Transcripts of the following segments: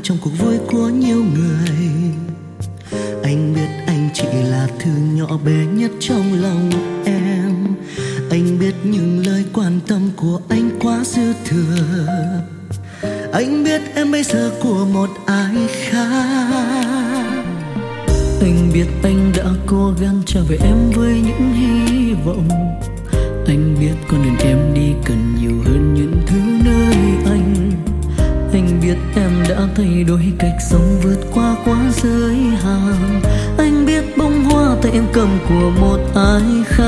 trong cuộc vui của nhiều người. Anh biết anh chỉ là thứ nhỏ bé nhất trong lòng em. Anh biết những lời quan tâm của anh quá dư thừa. Anh biết em bây giờ của một ai khác. Anh biết anh đã cố gắng trở về em với những hy vọng. Anh biết con đường em đi cần nhiều hơn những thứ nơi anh. Anh biết em đã thay đổi cách sống vượt qua quá giới hạn. Anh biết bông hoa tay em cầm của một ai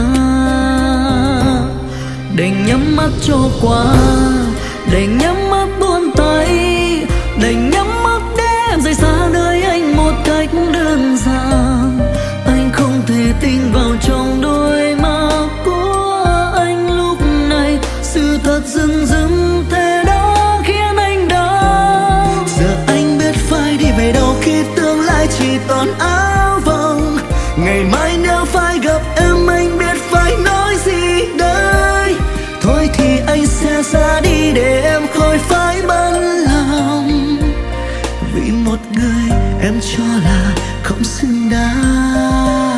khác. Đành nhắm mắt cho qua, đành nhắm mắt buông tay, đành nhắm mắt để em rời xa nơi anh một cách đơn giản. Anh không thể tin vào trong đôi mắt của anh lúc này. Sự thật dưng dưng thế đó khiến anh đau. Giờ anh biết phải đi về đâu khi tương lai chỉ toàn áo vòng. Ngày mai nếu phải gặp em anh biết phải nói gì đây. Thôi thì anh sẽ ra đi để em khỏi phải bận lòng. Vì một người em cho là không xứng đáng.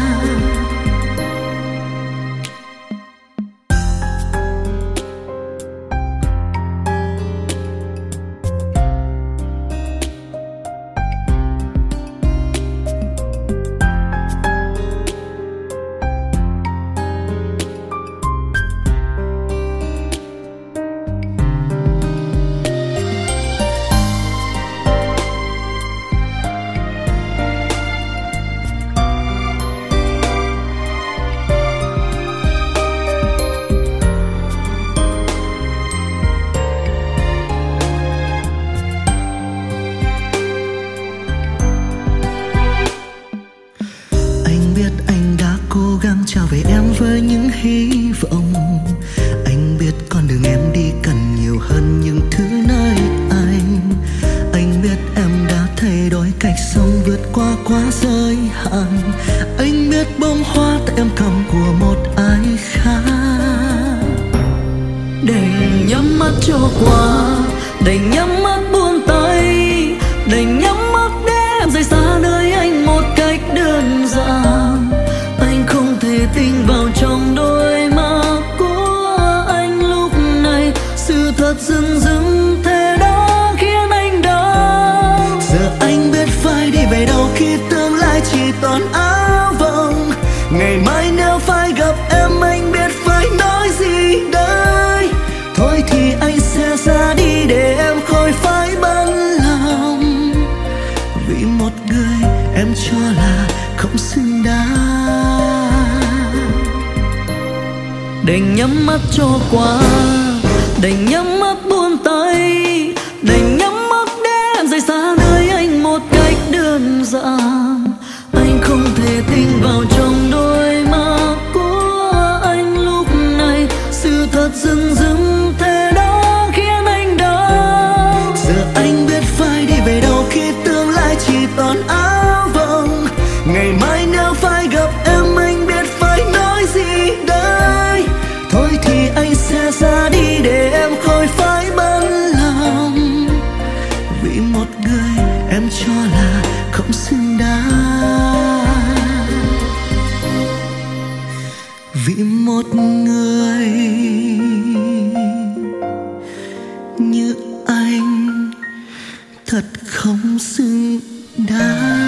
Trở về em với những hy vọng. Anh biết con đường em đi cần nhiều hơn những thứ nơi anh. Anh biết em đã thay đổi cách sống vượt qua quá giới hạn. Anh biết bông hoa tay em cầm của một ai khác. Đành nhắm mắt cho qua, đành nhắm mắt buông tay, đành nhắm mắt để em rời xa nơi anh một cách đơn giản. Anh không thể tin vào trong đôi mắt của anh lúc này. Sự thật dưng dưng thế đó khiến anh đau. Giờ anh biết phải đi về đâu khi tương lai chỉ toàn áo vòng. Ngày mai nếu phải gặp em anh biết phải nói gì đây. Thôi thì anh sẽ ra đi để em khỏi phải bận lòng. Vì một người em cho là không xứng đáng. Đành nhắm mắt cho qua, đành nhắm mắt buông tay, đành nhắm mắt để em rời xa nơi anh một cách đơn giản. Anh không thể tin vào trong đôi mắt của anh lúc này. Sự thật dưng dưng thế đó khiến anh đau. Giờ anh biết phải đi về đâu khi tương lai chỉ toàn áo vòng. Ngày mai nếu phải gặp em anh biết phải nói gì đây. Thôi thì anh sẽ ra đi để em khỏi phải bận lòng. Vì một người em cho là không xứng đáng. Vì một người như anh thật không xứng đáng.